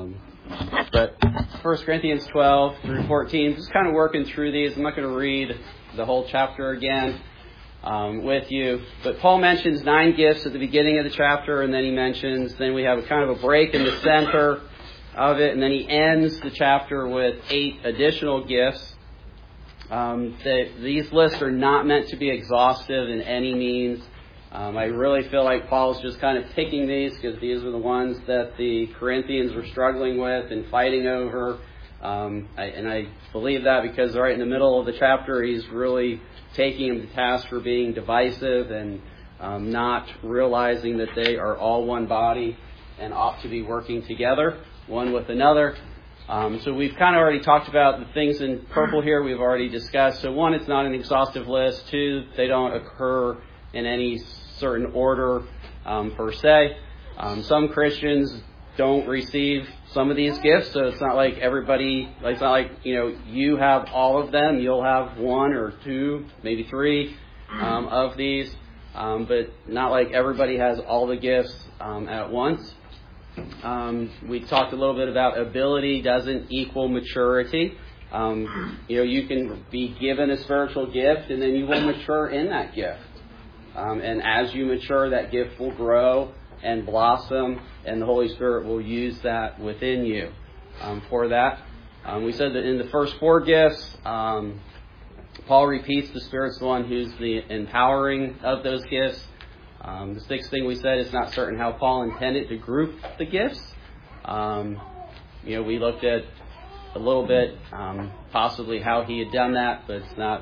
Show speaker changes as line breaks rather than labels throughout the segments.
But 1 Corinthians 12 through 14, just kind of working through these. I'm not going to read the whole chapter again with you. But Paul mentions 9 gifts at the beginning of the chapter, and then we have a kind of a break in the center of it, and then he ends the chapter with 8 additional gifts. These lists are not meant to be exhaustive in any means. I really feel like Paul's just kind of picking these because these are the ones that the Corinthians were struggling with and fighting over. And I believe that because right in the middle of the chapter, he's really taking them to task for being divisive and not realizing that they are all one body and ought to be working together, one with another. So we've kind of already talked about the things in purple here we've already discussed. So 1, it's not an exhaustive list. 2, they don't occur in any certain order per se. Some Christians don't receive some of these gifts, so it's not like everybody, it's not like, you have all of them. You'll have 1 or 2, maybe 3 of these, but not like everybody has all the gifts at once. We talked a little bit about ability doesn't equal maturity. You can be given a spiritual gift and then you will mature in that gift. And as you mature, that gift will grow and blossom, and the Holy Spirit will use that within you for that. We said that in the first 4 gifts, Paul repeats the Spirit's the one who's the empowering of those gifts. The 6th thing we said, it's not certain how Paul intended to group the gifts. We looked at a little bit possibly how he had done that, but it's not...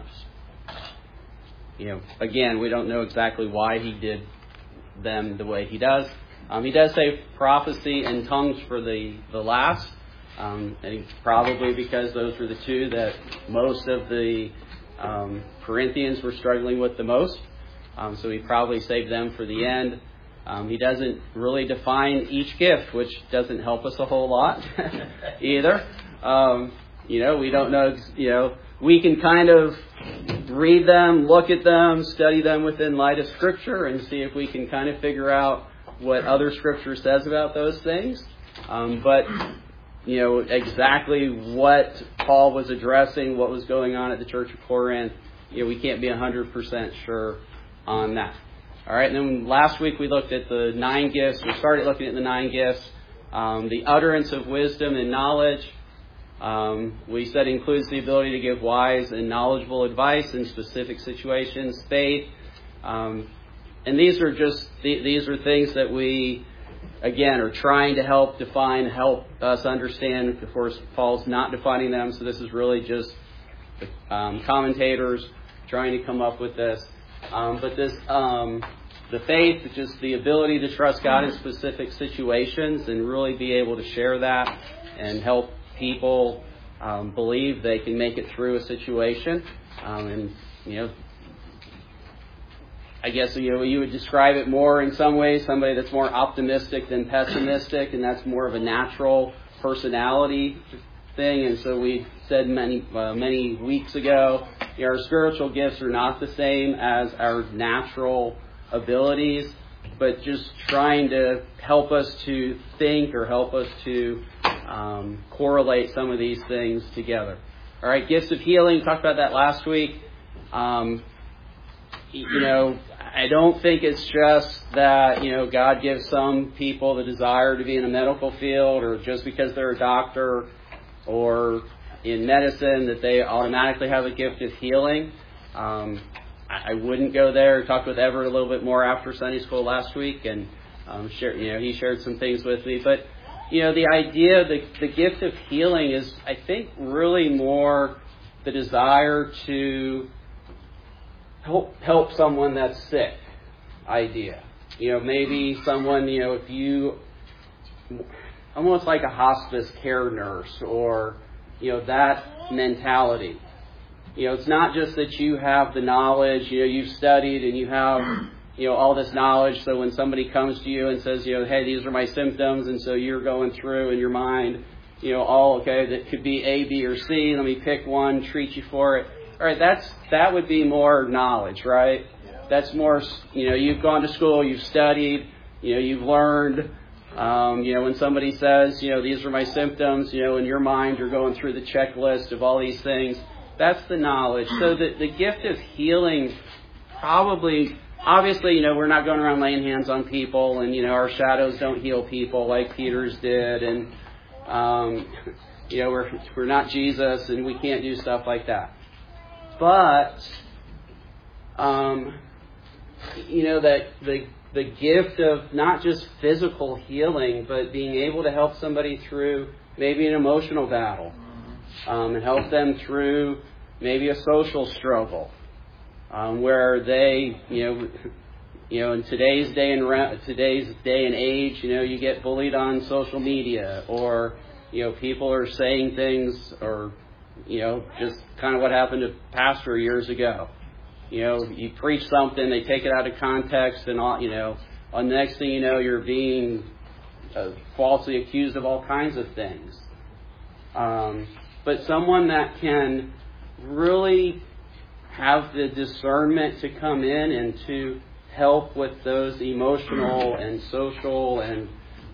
again, we don't know exactly why he did them the way he does. He does say prophecy and tongues for the last. I think probably because those were the 2 that most of the Corinthians were struggling with the most. So he probably saved them for the end. He doesn't really define each gift, which doesn't help us a whole lot either. We don't know, we can kind of read them, look at them, study them within light of Scripture and see if we can kind of figure out what other Scripture says about those things. But exactly what Paul was addressing, what was going on at the Church of Corinth, we can't be 100% sure on that. All right, and then last week we looked at the 9 gifts. We started looking at the 9 gifts. The utterance of wisdom and knowledge. We said includes the ability to give wise and knowledgeable advice in specific situations. Faith, and these are things that we again are trying to help us understand. Of course, Paul's not defining them, so this is really just commentators trying to come up with this. But this, the faith, is just the ability to trust God in specific situations and really be able to share that and help people believe they can make it through a situation. I guess you would describe it more in some ways, somebody that's more optimistic than pessimistic, and that's more of a natural personality thing. And so we said many weeks ago, our spiritual gifts are not the same as our natural abilities, but just trying to help us to think or help us to correlate some of these things together. All right, gifts of healing, talked about that last week. I don't think it's just that, God gives some people the desire to be in a medical field, or just because they're a doctor or in medicine that they automatically have a gift of healing. I wouldn't go there. I talked with Everett a little bit more after Sunday school last week, and he shared some things with me. But the idea, the gift of healing is, I think, really more the desire to help someone that's sick idea. Maybe someone, if you, almost like a hospice care nurse or, that mentality. It's not just that you have the knowledge, you've studied and you have, all this knowledge. So when somebody comes to you and says, hey, these are my symptoms. And so you're going through in your mind, that could be A, B, or C. Let me pick one, treat you for it. All right, that would be more knowledge, right? Yeah. That's more, you've gone to school, you've studied, you've learned When somebody says, these are my symptoms, in your mind you're going through the checklist of all these things. That's the knowledge. So the gift of healing probably, obviously, we're not going around laying hands on people, and, our shadows don't heal people like Peter's did, and, we're not Jesus, and we can't do stuff like that. But, that the gift of not just physical healing, but being able to help somebody through maybe an emotional battle, and help them through maybe a social struggle, where they, in today's day and age, you get bullied on social media, or people are saying things, or just kind of what happened to Pastor years ago. You preach something, they take it out of context, and all, on the next thing you know, you're being falsely accused of all kinds of things. But someone that can really have the discernment to come in and to help with those emotional and social and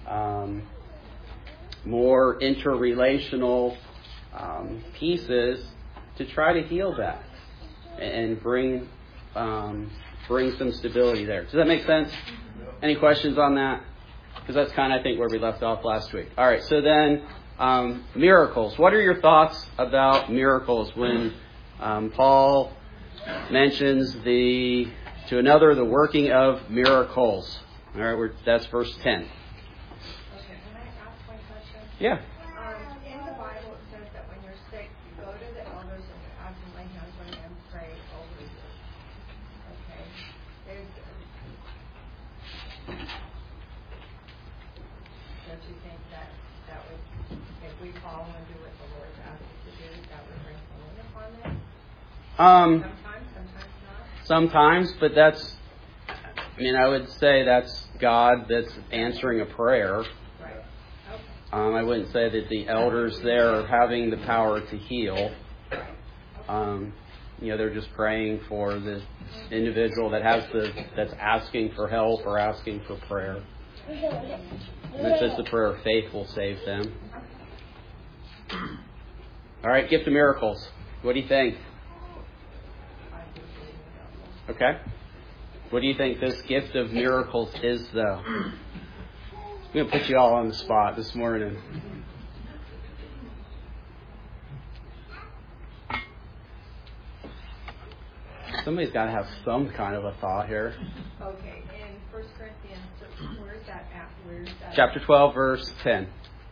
more interrelational pieces to try to heal that and bring some stability there. Does that make sense? Any questions on that? Because that's kind of, I think, where we left off last week. All right, so then miracles. What are your thoughts about miracles when Paul mentions to another the working of miracles? All right, that's verse 10.
Okay, can I ask one question?
Yeah.
In the Bible, it says that when you're sick, you go to the elders and you ask them to lay hands on you and pray over you. Okay. Don't you think that would, if we follow and do what the Lord asked us to do, that would bring healing upon them? Sometimes not.
Sometimes, but I would say that's God that's answering a prayer.
Right. Okay.
I wouldn't say that the elders there are having the power to heal. They're just praying for the individual that's asking for help or asking for prayer. And it says the prayer of faith will save them. All right, gift of miracles. What do you think? Okay. What do you think this gift of miracles is, though? I'm going to put you all on the spot this morning. Somebody's got to have some kind of a thought here.
Okay, in 1 Corinthians, where's that at?
Chapter 12, verse 10.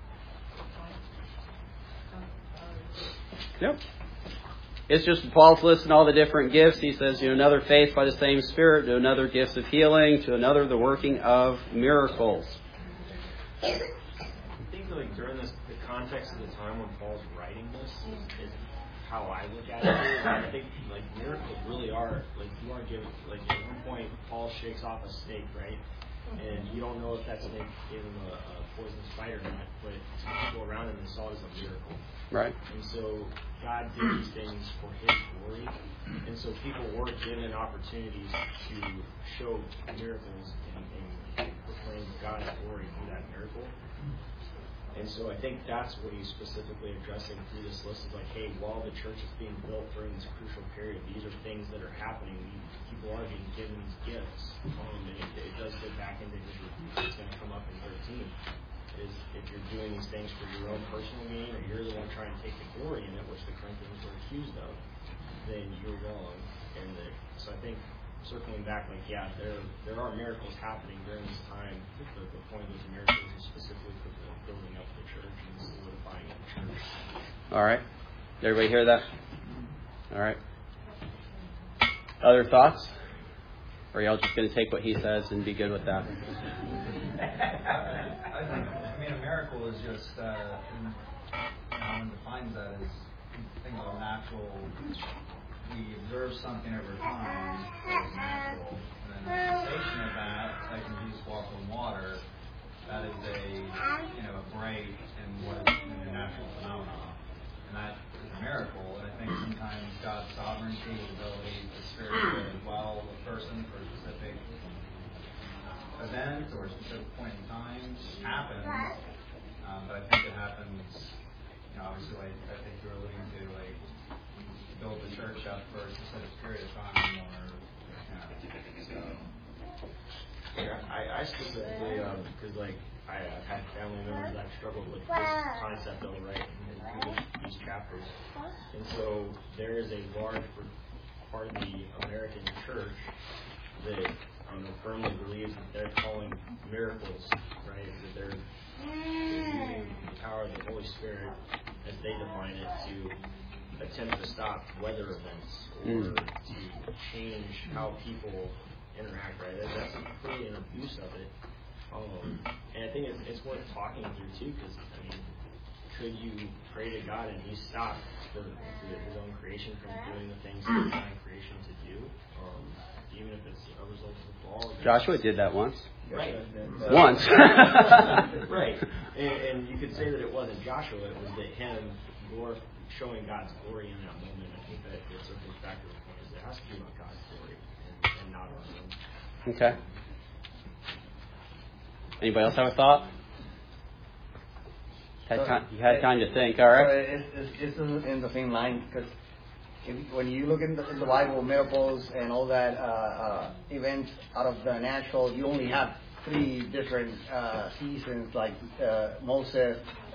Yep. It's just Paul's listing all the different gifts. He says, another faith by the same Spirit, to another gifts of healing, to another the working of miracles.
I think during the context of the time when Paul's writing this is how I look at it. I think miracles really are you aren't given at one point Paul shakes off a snake, right? And you don't know if that snake gave him a poisonous bite or not, but some people around him saw it as a miracle.
Right.
And so God did these things for His glory, and so people were given opportunities to show miracles and proclaim God's glory through that miracle. And so I think that's what he's specifically addressing through this list of hey, while the church is being built during this crucial period, these are things that are happening. People are being given these gifts. And it does go back into his review. It's going to come up in 13. Is if you're doing these things for your own personal gain, or you're the one trying to take the glory in it, which the Corinthians were accused of, then you're wrong. So I think circling back, there are miracles happening during this time. The point of those miracles is specifically for the building up the church and solidifying the church.
All right. Everybody hear that? All right. Other thoughts? Or are y'all just going to take what he says and be good with that?
A miracle is just, one defines that as things are natural. We observe something over time that is natural. And then the manifestation of that, like when Jesus walked on water, that is a break in what is a natural phenomenon. And that is a miracle. And I think sometimes God's sovereignty, His ability to spiritually indwell a person for a specific event or a specific point in time happens, but I think it happens, obviously, like I think you were alluding to, like, build the church up for a specific period of time, or, so.
Yeah, I specifically, because, like, I've had family members that struggled with this concept, though, right, in these chapters. And so there is a large part of the American church that firmly believes that they're calling miracles, right? That they're using the power of the Holy Spirit, as they define it, to attempt to stop weather events or to change how people interact, right? That's pretty an abuse of it. And I think it's worth talking through too, because could you pray to God and He stop His own creation from doing the things He designed creation to do, even if it's a result of the fall?
Joshua did that once.
Right.
Once.
Right. And you could say that it wasn't Joshua; it was that him showing God's glory in that moment. I think that the circles back to the point is it has to be about God's glory and not our own.
Okay. Anybody else have a thought? You had time to think, all right?
It's in the same line, because when you look in the Bible, miracles and all that events out of the natural, you only have 3 different seasons, like Moses,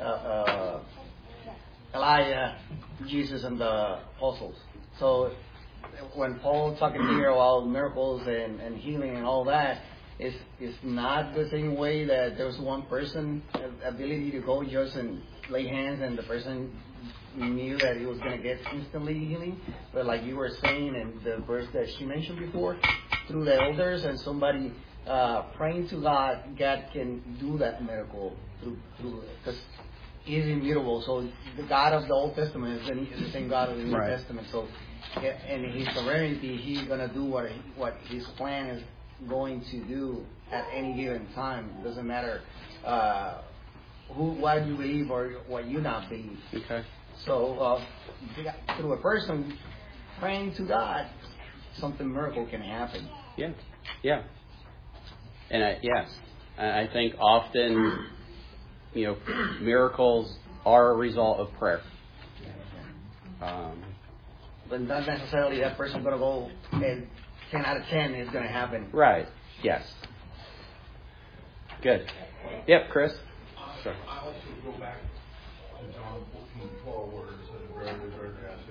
Elijah, Jesus, and the apostles. So when Paul's talking here about miracles and healing and all that, it's not the same way that there's one person ability to go just and lay hands and the person knew that he was going to get instantly healing. But like you were saying in the verse that she mentioned before, through the elders and somebody praying to God, God can do that miracle through because He's immutable. So the God of the Old Testament is the same God of the New Testament. So and His sovereignty, He's going to do what His plan is going to do at any given time. It doesn't matter what you believe or what you not believe.
Okay.
So through a person praying to God, something miracle can happen.
Yeah. And I think often, miracles are a result of prayer.
But not necessarily that person going to go and 10 out of 10 is going to happen.
Right. Yes. Good. Yep, Chris. Sure.
I also go back to John 14:12, where it says, "Very, very fast,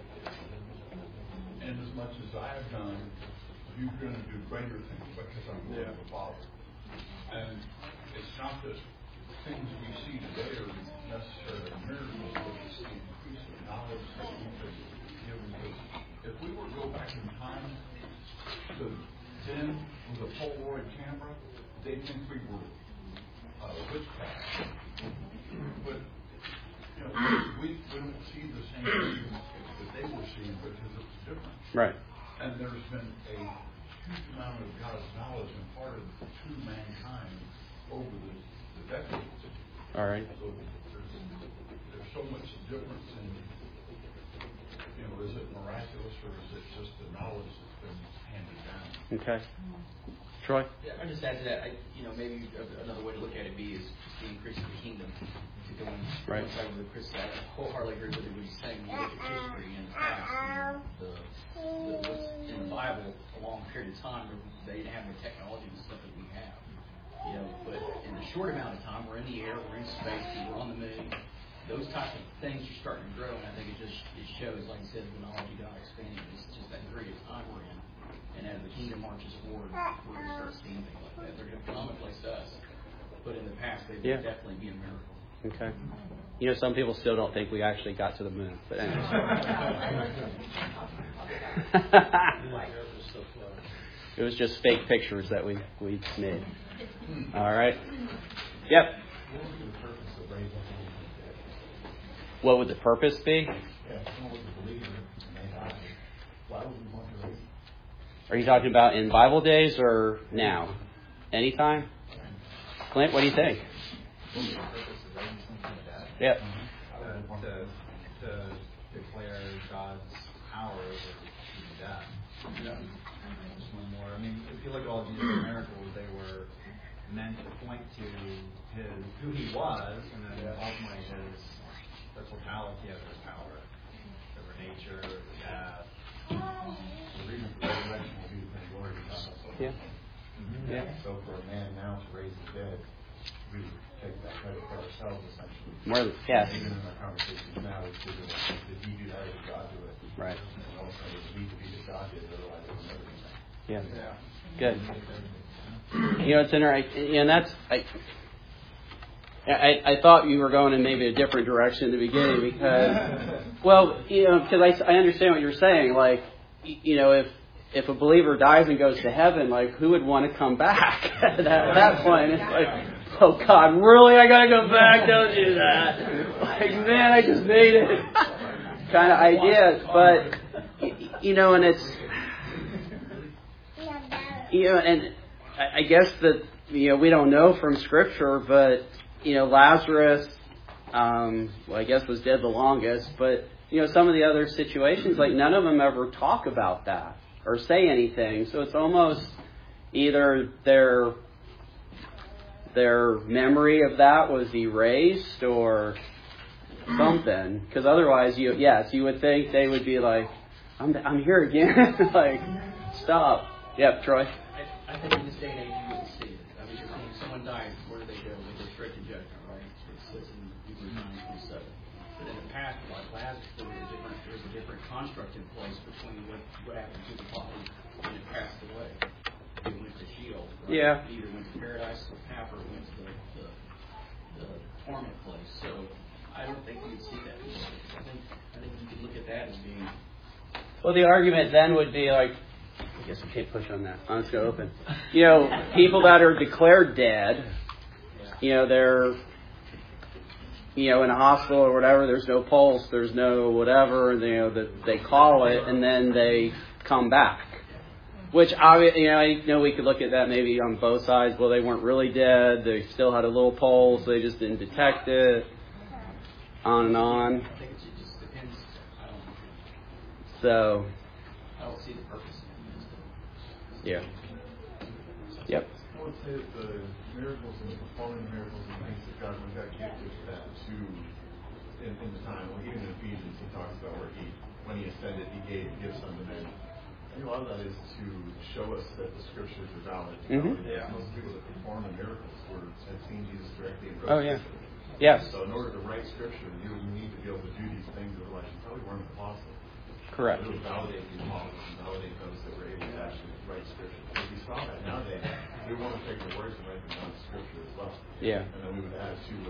and as much as I have done, you're going to do greater things because I'm going to the Father." And it's not that things we see today are necessarily miracles, but it's the increase of knowledge that we've been given. Because if we were to go back in time to then with a Polaroid camera, they think we were witchcraft. But we don't see the same things that they were seeing because it's different.
Right.
And there's been a huge amount of God's knowledge imparted to mankind over the decades.
All right.
So there's so much difference in, is it miraculous or is it just the knowledge that's been handed down?
Okay. Troy?
Yeah, I'll just add to that. Maybe another way to look at it is the increase of the kingdom. To go on side with Chris, I wholeheartedly agree with what he's saying. You look at history in the past, what's in the Bible, a long period of time, they didn't have the technology and stuff that we have. But in the short amount of time, we're in the air, we're in space, we're on the moon. Those types of things are starting to grow, and I think it shows, like I said, the knowledge of God expanding. It's just that period of time we're in. And as the kingdom marches forward, we're going to start seeing things like that. They're going to be commonplace to us. But in the past, they would definitely be a miracle.
Okay. Some people still don't think we actually got to the moon. But anyway. It was just fake pictures that we made. All right. Yep. What would the purpose be? Are you talking about in Bible days or now? Anytime? Clint, what do you think? Yep.
To declare God's power over death. Just one more. If you look at all Jesus' miracles, they meant to point to who he was, and then ultimately the totality of his power over nature, over death.
The reason for resurrection will be the glory of God.
Yeah. Yeah.
So for a man now to raise the dead, we would take that credit for ourselves essentially.
More than, yes.
Even in our conversations now, it's did he do that or did God do it?
Right.
And also it would need to be that God did it, otherwise it would never be done.
Yeah. Good. It's interesting, and that's I thought you were going in maybe a different direction in the beginning because, because I understand what you're saying. Like, if a believer dies and goes to heaven, like, who would want to come back at that point? It's like, oh God, really? I gotta go back? Don't do that. Like, man, I just made it. Kind of ideas, but and it's. And I guess that, we don't know from Scripture, but, Lazarus, I guess was dead the longest, but, some of the other situations, like, none of them ever talk about that or say anything. So it's almost either their memory of that was erased or something. Because otherwise, you would think they would be like, I'm here again. Like, stop. Yep, Troy.
I think in this day and age you wouldn't see it. I mean, if someone dies, where do they go? They go straight to judgment, right? It says in Hebrews 9:27. But in the past, like Lazarus, there was a different construct in place between what happened to the body when it passed away. It went to Sheol. Right?
Yeah.
It either went to paradise or half, or it went to the torment place. So I don't think you'd see that. I think you could look at that as being.
Well, the argument then would be like, I guess we can't push on that. Let's go open. People that are declared dead, they're, in a hospital or whatever, there's no pulse, there's no whatever, they call it, and then they come back. Which, I know we could look at that maybe on both sides. Well, they weren't really dead. They still had a little pulse. They just didn't detect it. On and on.
I think it just depends.
So.
I don't see the purpose.
Yeah. Yep.
I would say that the miracles and performing miracles and things that God gifted that to in the time. Well, even in Ephesians, he talks about where when he ascended, he gave gifts unto men. I think a lot of that is to show us that the scriptures are valid.
Mm-hmm.
Most people that perform the miracles had seen Jesus directly in
Oh, yeah. Yes.
So in order to write scripture, you need to be able to do these things, otherwise you probably weren't an apostle.
Correct.
It would validate the apostles and validate those that were able to actually write scripture. If we saw that nowadays, we want to take the words and write them down in scripture as well.
Yeah.
And then we would add to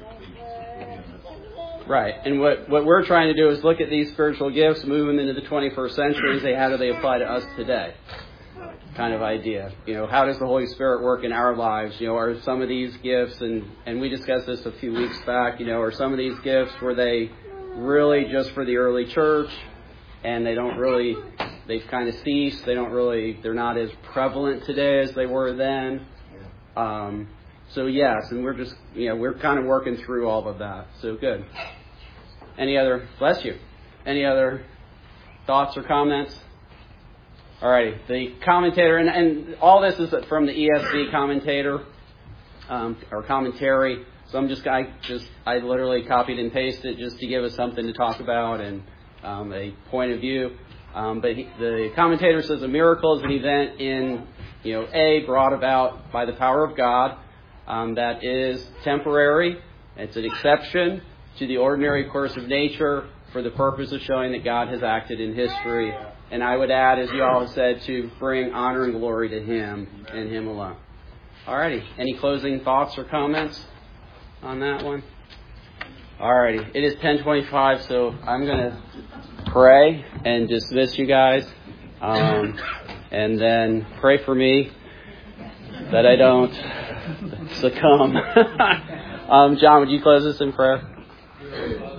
the
right. And what we're trying to do is look at these spiritual gifts, move them into the 21st century, and say, how do they apply to us today? Kind of idea. How does the Holy Spirit work in our lives? Are some of these gifts, and we discussed this a few weeks back, are some of these gifts, were they really just for the early church? And they've kind of ceased. They're not as prevalent today as they were then. So yes, and we're kind of working through all of that. So good. Bless you. Any other thoughts or comments? Alrighty. The commentator, and all this is from the ESV commentator, or commentary. So I literally copied and pasted just to give us something to talk about and a point of view. But the commentator says a miracle is an event brought about by the power of God that is temporary. It's an exception to the ordinary course of nature for the purpose of showing that God has acted in history. And I would add, as you all have said, to bring honor and glory to Him and Him alone. Alrighty. Any closing thoughts or comments on that one? Alrighty. It is 10:25, so I'm going to pray and dismiss you guys. And then pray for me that I don't succumb. John, would you close us in prayer?